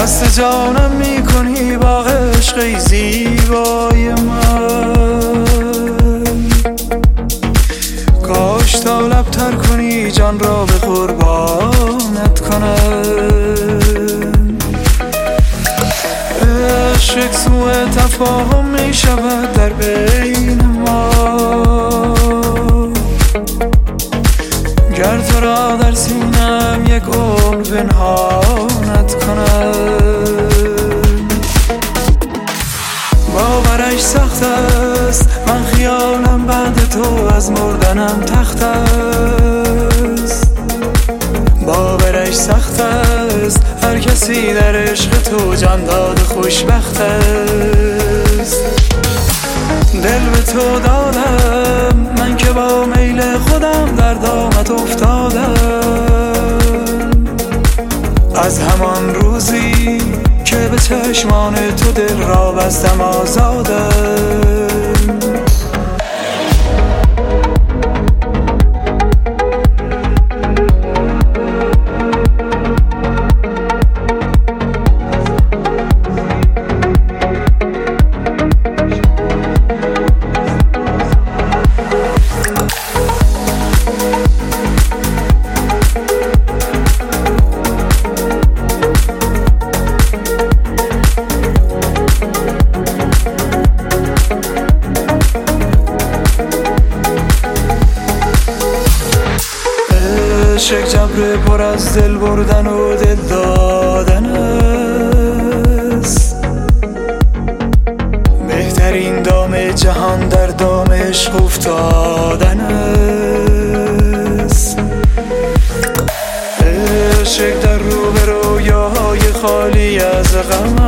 مست جانم میکنی با عشق زیبای من. کاش تا لبتر کنی جان را به قربانت کنم. عشق سوء تفاهم می شود در بین ما، گر تو را در سینم یک عمر پنهانت کنم. باورش سخت است، من خیالم بعد تو از مردنم تخت است. باورش سخت است، هر کسی در عشق تو جان داد خوشبخت است. دل به تو دادم من که با میل خودم در دامت افتادم. از همان روزی که به چشمان تو دل را بستم آزادم. عشق جبر پر از دل بردن و دل دادن است. بهترین دام جهان در دام عشق افتادن است. عشق در رو به رویاهای خالی از غم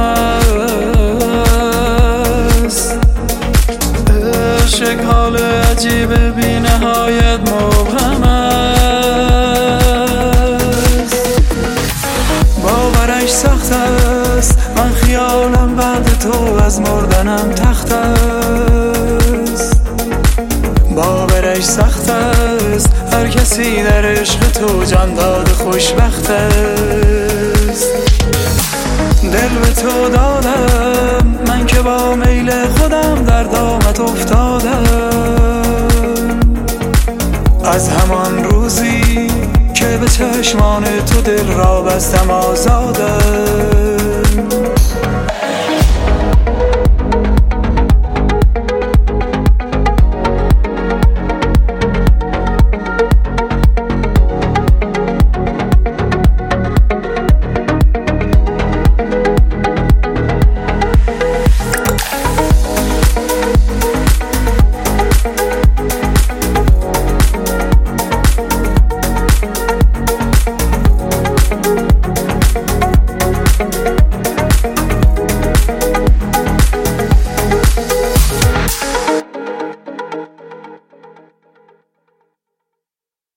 است. عشق حال عجیب بی نهایت مبهم است. باورش سخت است، من خیالم بعد تو از مردنم تخت است. باورش سخت است، هر کسی در عشق تو جان داد خوشبخت است. دل به تو دادم من که با میل خودم در دامت افتادم. از همان روزی که به چشمان تو دل را بستم آزادم.